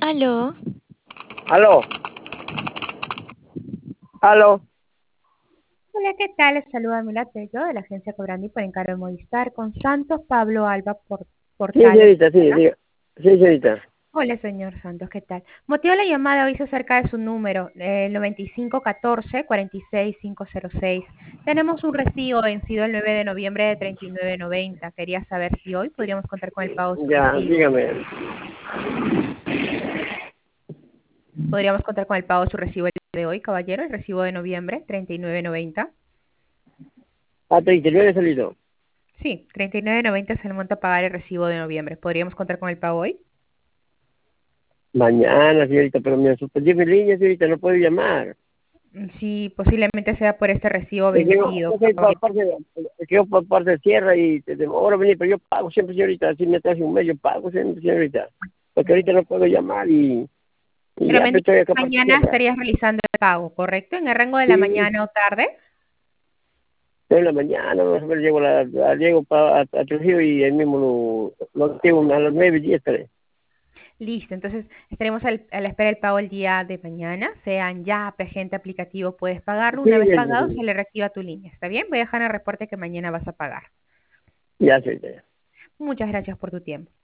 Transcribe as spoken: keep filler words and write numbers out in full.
Aló. Aló, aló. Hola, ¿qué tal? Les saluda Mila Tello de la agencia Cobrandi por encargo de Movistar con Santos Pablo Alba por Sí, Portales. señorita, sí, diga. Sí, señorita. Hola, señor Santos, ¿qué tal? Motivo de la llamada hoy es acerca de su número, el noventa y cinco catorce cuarenta y seis quinientos seis. Tenemos un recibo vencido el nueve de noviembre de treinta y nueve noventa. Quería saber si hoy podríamos contar con el pago de su Ya, recibo. dígame. Podríamos contar con el pago de su recibo el día de hoy, caballero, el recibo de noviembre, treinta y nueve noventa. A treinta y nueve salido. Sí, treinta y nueve noventa es el monto a pagar el recibo de noviembre. ¿Podríamos contar con el pago hoy? Mañana, señorita, pero me suspendió mi línea, señorita, no puedo llamar. Sí, posiblemente sea por este recibo Es que yo, vencido, yo soy por caballero. parte, es que yo por parte de tierra y te demoro venir, pero yo pago siempre, señorita, si me hace un mes, yo pago siempre, señorita. Porque ahorita no puedo llamar y, y Pero ya me pero indica estoy que acá por mañana tierra. estarías realizando el pago, ¿correcto? En el rango de la Sí, mañana o tarde. en la mañana, más o menos llego, a la, a- llego pa- a, a Trujillo y ahí mismo lo, lo activo a las nueve y diez, tres. Listo, entonces estaremos al- a la espera del pago el día de mañana. Sean ya agente aplicativo, puedes pagarlo. Sí, Una vez señorita, pagado, se sí. le reactiva tu línea. ¿Está bien? Voy a dejar en el reporte que mañana vas a pagar. Ya, señorita. Muchas gracias por tu tiempo.